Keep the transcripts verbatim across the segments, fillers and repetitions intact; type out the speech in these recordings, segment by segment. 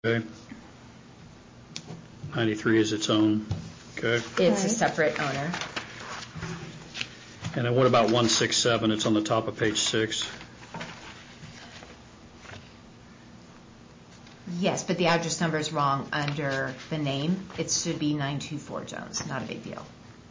Okay. ninety-three is its own. Okay. It's Right. a separate owner. And then what about one sixty-seven? It's on the top of page six. Yes, but the address number is wrong under the name. It should be nine two four Jones. Not a big deal.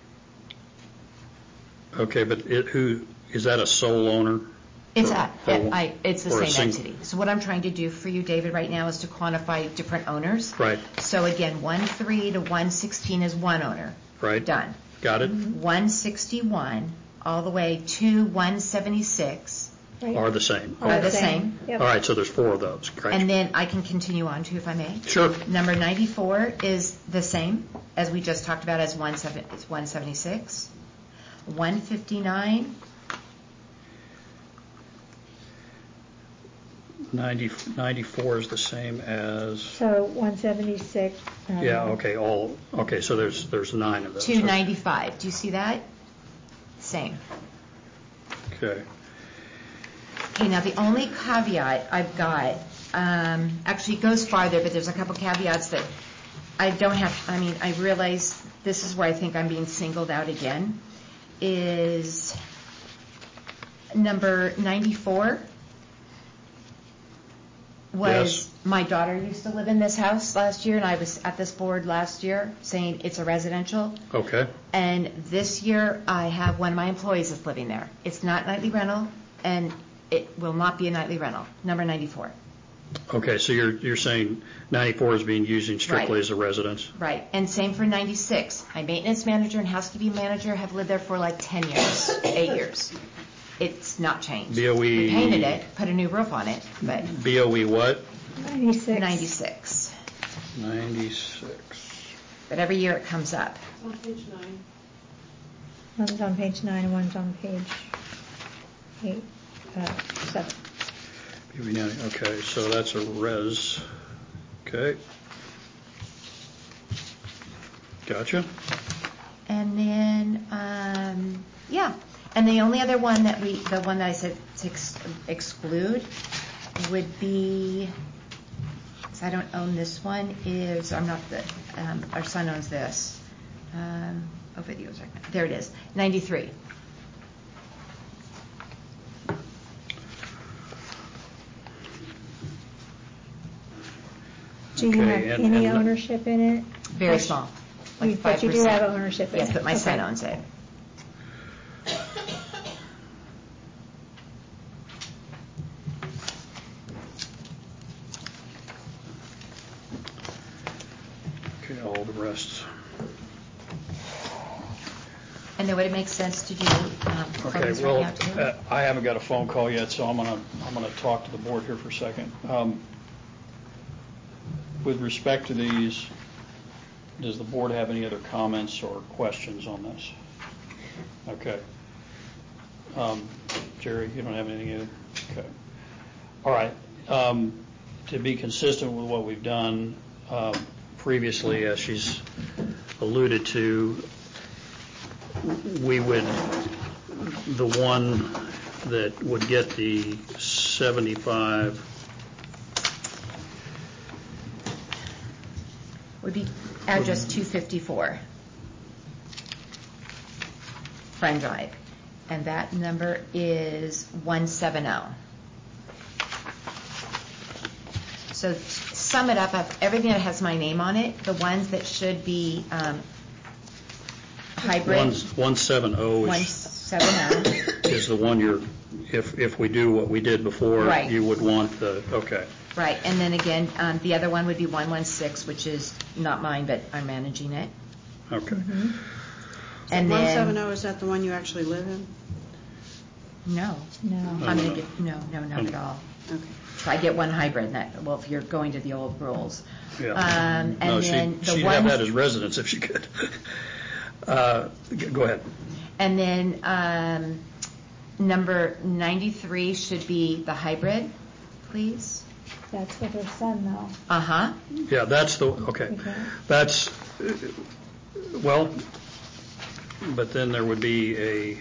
Okay, but it, who is that? A sole owner? It's Or- a, or- it, I, it's the or a same sing- entity. So what I'm trying to do for you, David, right now is to quantify different owners. Right. So again, one three to one sixteen is one owner. Right. Done. Got it. one sixty-one all the way to one seventy-six Right. Are the same. Are are the same. Yep. All right, so there's four of those. Great. And then I can continue on too, if I may. Sure. Number ninety-four is the same as we just talked about as one seven, it's one seventy-six. one fifty-nine, ninety, ninety-four is the same as. So one seventy-six. um, Yeah. Okay. All. Okay. So there's there's nine of those. two ninety-five. Do you see that? Same. Okay. Okay, now the only caveat I've got, um, actually it goes farther, but there's a couple caveats that I don't have, I mean, I realize this is where I think I'm being singled out again, is number ninety-four was, Yes. my daughter used to live in this house last year, and I was at this board last year saying it's a residential. Okay. And this year, I have one of my employees that's living there. It's not nightly rental, and it will not be a nightly rental. Number ninety-four. Okay. So you're you're saying ninety-four is being used strictly Right. as a residence. Right. And same for ninety-six. My maintenance manager and housekeeping manager have lived there for like ten years, eight years. It's not changed. B O E We painted it, put a new roof on it, but B O E what? ninety-six. ninety-six. ninety-six. But every year it comes up. On page nine. One's on page nine and one's on page eight, uh, seven. B O E ninety. Okay. So that's a res. Okay. Gotcha. And then, um, yeah. And the only other one that we, the one that I said to ex- exclude would be, because I don't own this one, is, I'm not the, um, our son owns this. Um, oh, videos, right. There it is, ninety-three. Do you Okay, have and- any and- ownership in it? Very small, You- like But five you percent. do have ownership in it? Yes, but my son Okay. owns it. Okay. All the rest. And then would it make sense to do um, Okay, photos well, right now too? uh, I haven't got a phone call yet, so I'm gonna, I'm gonna talk to the board here for a second. Um, With respect to these, does the board have any other comments or questions on this? Okay. Um, Jerry, you don't have anything either? Okay. All right. Um, To be consistent with what we've done um, previously, as she's alluded to, we would, the one that would get the seventy-five, Would be address two fifty-four, Friend Drive, and that number is one seventy. So sum it up of everything that has my name on it, the ones that should be um, hybrid, one, one seven oh one is, seventy. is the one you're, if, if we do what we did before, Right. you would want the, okay. Right, and then again, um, the other one would be one sixteen, which is not mine, but I'm managing it. Okay. Mhm. And one then, seventy, is that the one you actually live in? no, No. I'm No, gonna no. get, no, no, not at all. Okay. Try get one hybrid, and that, well, if you're going to the old rules. Yeah. Um, No, and she- then the she'd have one, that as residence if she could. Uh, g- Go ahead. and then, um, number ninety-three should be the hybrid, please. That's with her son, though. Uh-huh. Yeah, that's the, okay. Okay. That's, uh, well, but then there would be a,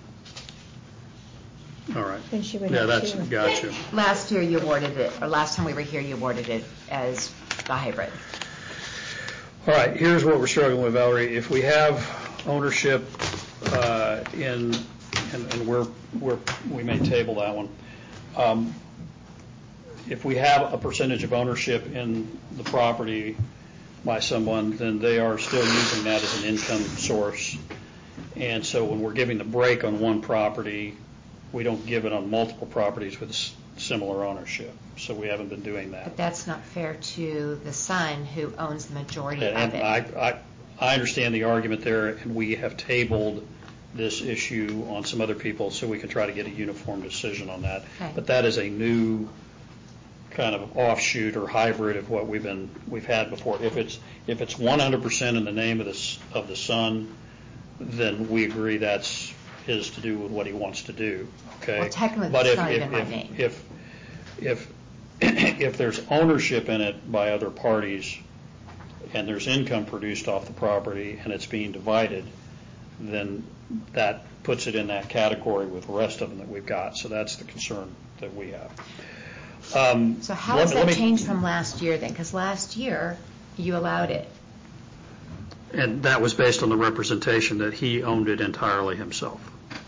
all right. Then she would Yeah, have that's, two. gotcha. Last year you awarded it, or last time we were here, you awarded it as the hybrid. All right, here's what we're struggling with, Valerie. If we have ownership uh, in, and, and we're, we're, we may table that one. Um, if we have a percentage of ownership in the property by someone, then they are still using that as an income source. And so when we're giving the break on one property, we don't give it on multiple properties with s- similar ownership. So we haven't been doing that. But that's not fair to the son who owns the majority And of it. I, I, I understand the argument there, and we have tabled this issue on some other people so we can try to get a uniform decision on that. Okay. But that is a new kind of offshoot or hybrid of what we've been, we've had before. If it's, if it's one hundred percent in the name of the, s- of the son, then we agree that's his to do with what he wants to do, okay? Well, technically, But it's if- not if- even my if- name. If, if, if there's ownership in it by other parties, and there's income produced off the property, and it's being divided, then that puts it in that category with the rest of them that we've got. So that's the concern that we have. Um, So how let has me- let that me- changed from last year then? Because last year, you allowed it. And that was based on the representation that he owned it entirely himself.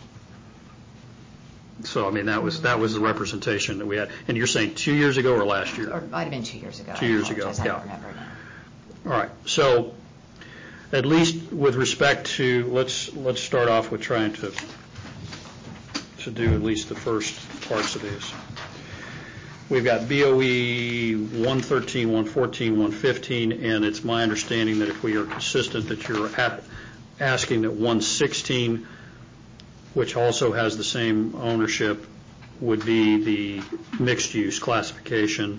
So, I mean, that was, that was the representation that we had. And you're saying two years ago or last year? Or it might have been two years ago. Two I years ago, apologize, I yeah. don't remember now. All right, so at least with respect to, let's, let's start off with trying to, to do at least the first parts of these. We've got B O E one thirteen, one fourteen, one fifteen, and it's my understanding that if we are consistent, that you're at, asking that one sixteen, which also has the same ownership, would be the mixed-use classification.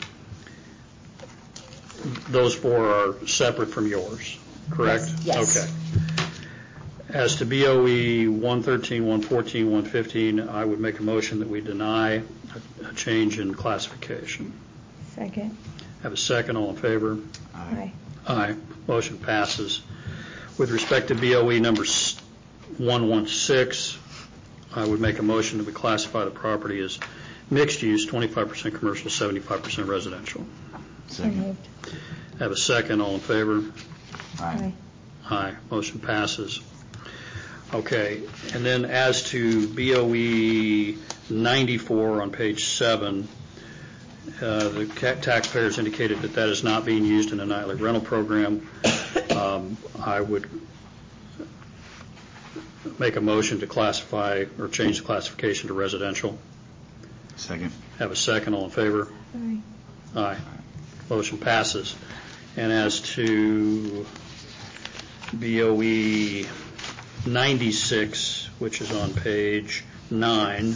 Those four are separate from yours, correct? Yes, yes. Okay. As to B O E one thirteen, one fourteen, one fifteen, I would make a motion that we deny a, a change in classification. Second. Have a second, all in favor? Aye. Aye. Motion passes. With respect to B O E number one sixteen, I would make a motion that we classify the property as mixed use, twenty-five percent commercial, seventy-five percent residential. So moved. Have a second, all in favor? Aye. Aye. Motion passes. Okay, and then as to B O E ninety-four on page seven, uh, the ca- taxpayers indicated that that is not being used in a nightly rental program. Um, I would make a motion to classify or change the classification to residential. Second. Have a second, all in favor? Aye. Aye. Motion passes. And as to B O E ninety-six, which is on page nine,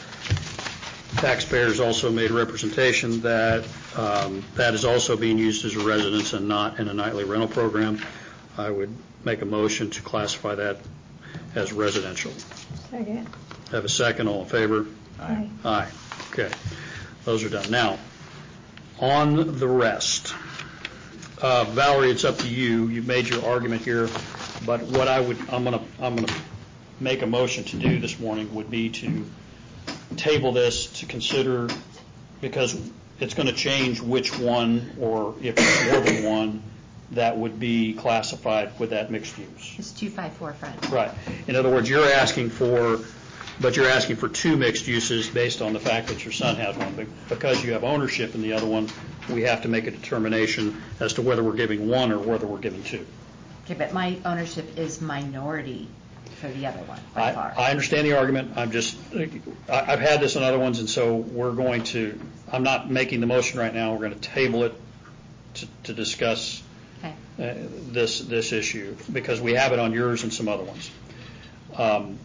taxpayers also made representation that um, that is also being used as a residence and not in a nightly rental program. I would make a motion to classify that as residential. Second. Have a second, all in favor? Aye. Aye. Okay. Those are done. Now, on the rest, uh, Valerie, it's up to you. You've made your argument here, but what I would, I'm going to, I'm going to make a motion to do this morning would be to table this to consider, because it's going to change which one, or if it's more than one, that would be classified with that mixed use. It's two five four front. Right. In other words, you're asking for, but you're asking for two mixed uses based on the fact that your son has one. But because you have ownership in the other one, we have to make a determination as to whether we're giving one or whether we're giving two. Okay, but my ownership is minority for the other one, by I, far. I understand the argument. I'm just, I, I've had this in other ones, and so we're going to, I'm not making the motion right now. We're going to table it to, to discuss Okay. uh, this this issue, because we have it on yours and some other ones. Um,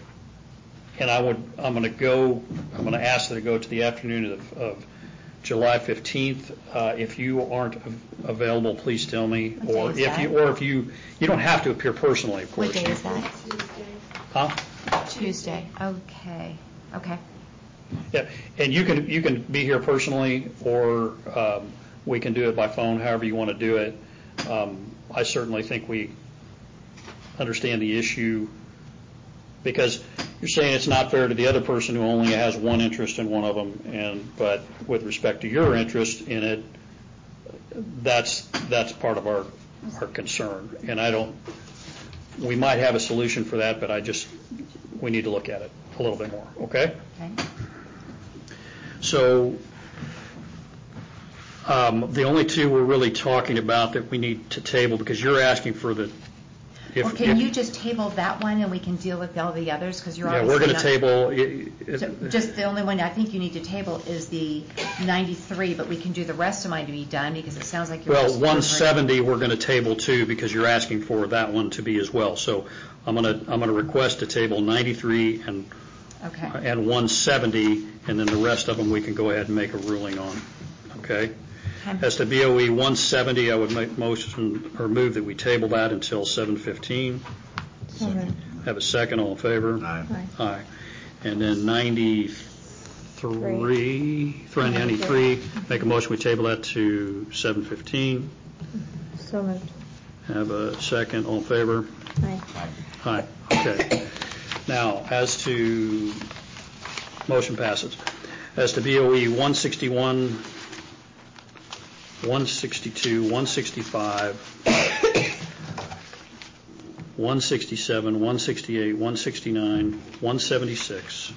and I would, I'm going to go, I'm going to ask that it go to the afternoon of, of July fifteenth. Uh, if you aren't av- available, please tell me. What Or day is if you, that? or if you, you don't have to appear personally, of course. What day is that? Huh? Tuesday. Okay. Okay. Yeah, and you can, you can be here personally, or um, we can do it by phone, however you want to do it. Um, I certainly think we understand the issue, because you're saying it's not fair to the other person who only has one interest in one of them, and but with respect to your interest in it, that's, that's part of our, our concern. And I don't, we might have a solution for that, but I just, we need to look at it a little bit more, okay? Okay. So um, the only two we're really talking about that we need to table, because you're asking for the, if, Well, can if- you just table that one and we can deal with all the others? Because you're yeah, obviously we're going to not- table, it- it- So just the only one I think you need to table is the ninety-three, but we can do the rest of mine to be done because it sounds like you're well, just one seventy we're going to table too, because you're asking for that one to be as well. So I'm going to, I'm going to request to table ninety-three and Okay. and one seventy, and then the rest of them we can go ahead and make a ruling on, okay? Okay. As to B O E one seventy, I would make motion or move that we table that until seven fifteen. So moved. Have a second, all in favor? Aye. Aye. And then ninety-three, three ninety-three, make a motion we table that to seven fifteen. So moved. Have a second, all in favor? Aye. Aye, okay. Now, as to, motion passes. As to B O E one sixty-one, one sixty-two, one sixty-five, one sixty-seven, one sixty-eight, one sixty-nine, one seventy-six,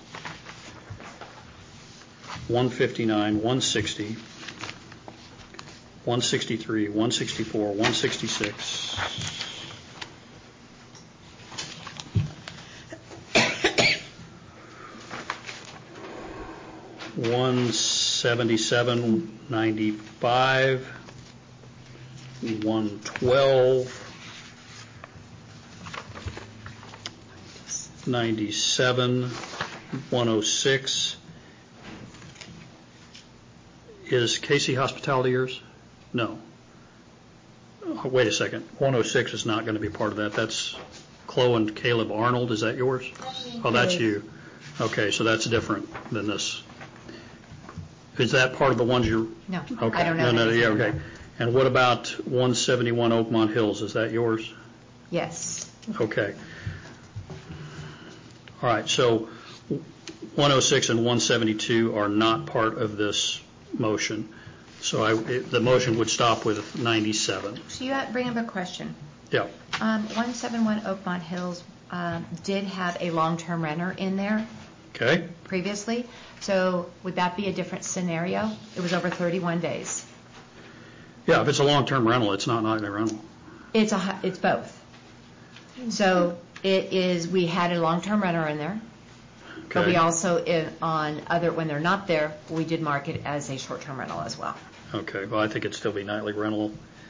one fifty-nine, one sixty, one sixty-three, one sixty-four, one sixty-six, one seventy-seven, ninety-five, one twelve, ninety-seven, one oh six. Is Casey Hospitality yours? No. Oh, wait a second. one oh six is not going to be part of that. That's Chloe and Caleb Arnold. Is that yours? Oh, that's you. Okay, so that's different than this. Is that part of the ones you're? No, Okay. I don't know. No, no, anything yeah, about okay. that. And what about one seventy-one Oakmont Hills? Is that yours? Yes. Okay. All right, so one oh six and one seventy-two are not part of this motion. So I, it- the motion would stop with ninety-seven. So you bring up a question. Yeah. Um, one seventy-one Oakmont Hills um, did have a long-term renter in there Okay? previously. So would that be a different scenario? It was over thirty-one days. Yeah, if it's a long-term rental, it's not nightly rental. It's a, hu- it's both. So it is, we had a long-term renter in there, but we Okay. also, in- on other, when they're not there, we did mark it as a short-term rental as well. Okay, well, I think it'd still be nightly rental.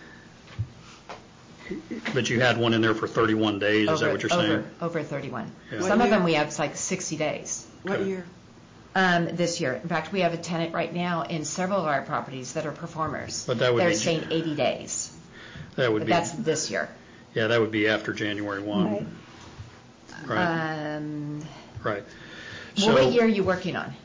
But you had one in there for thirty-one days, is that Over- what you're over- saying? Over thirty-one. Yeah. Some What of them year? we have, it's like sixty days. What Okay. year? Um, this year. In fact, we have a tenant right now in several of our properties that are performers. But that would They're be- saying eighty days, That would but be, that's this year. yeah, that would be after January Right. first. Right, Um, right. well, what So- year are you working on?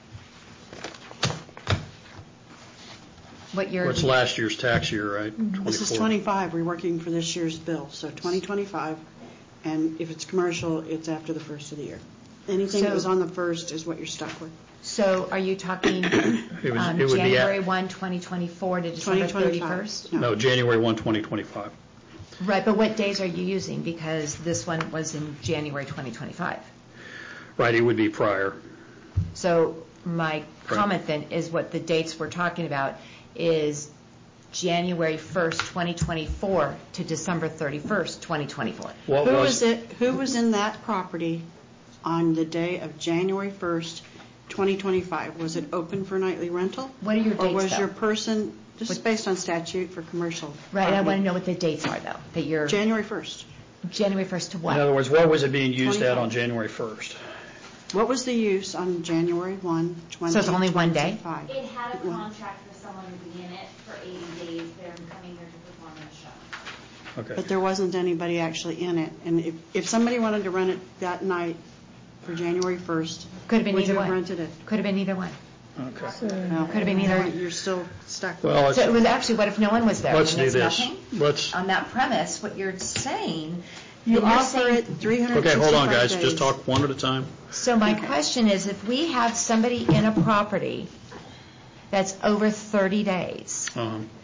What year? What's last year's tax year, right? This is twenty-four. twenty-five, we're working for this year's bill, so twenty twenty-five, and if it's commercial, it's after the first of the year. Anything that So- was on the first is what you're stuck with. So are you talking It was- um, it would be at- January first, twenty twenty-four to December twenty twenty-five. thirty-first? No, January first, twenty twenty-five. Right, but what days are you using? Because this one was in January twenty twenty-five. Right, it would be prior. So my comment then is what the dates we're talking about is January first, twenty twenty-four to December thirty-first, twenty twenty-four. What Who was, was it, who was in that property on the day of January first, twenty twenty-five? Was it open for nightly rental? What are your Or dates, was though? your person, this is What- based on statute for commercial Right, and I want property. to know what the dates are, though, that you're, January first. January first to in what? other words, what was it being used at twenty-five. on January first? What was the use on January first, twenty twenty-five? So it's only one day? It had a contract for someone to be in it for eighty days. They're coming here to perform in a show. Okay. But there wasn't anybody actually in it. And if, if somebody wanted to rent it that night for January first, Could have been would either you have one. rented it? Could have been either one. Okay. So, No. Could have been either. You're still stuck. Well, let's, So it was actually, what if no one was there? let's And do it's this. nothing? Let's, On that premise, what you're saying, You then you're offer saying- it three hundred okay, sixty-five hold on, guys, days. just talk one at a time. So my question is, if we have somebody in a property that's over thirty days, Uh-huh.